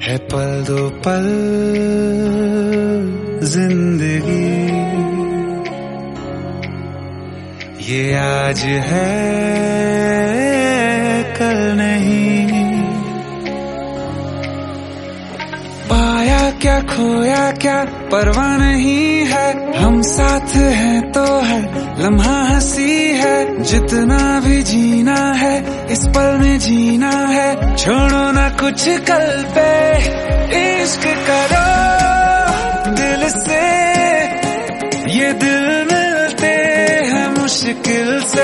है पल दो पल जिंदगी, ये आज है कल नहीं। पाया क्या खोया क्या परवाह नहीं है, हम साथ हैं तो है लम्हा हंसी है। जितना भी जीना है इस पल में जीना है, छोड़ो ना कुछ कल पे, इश्क करो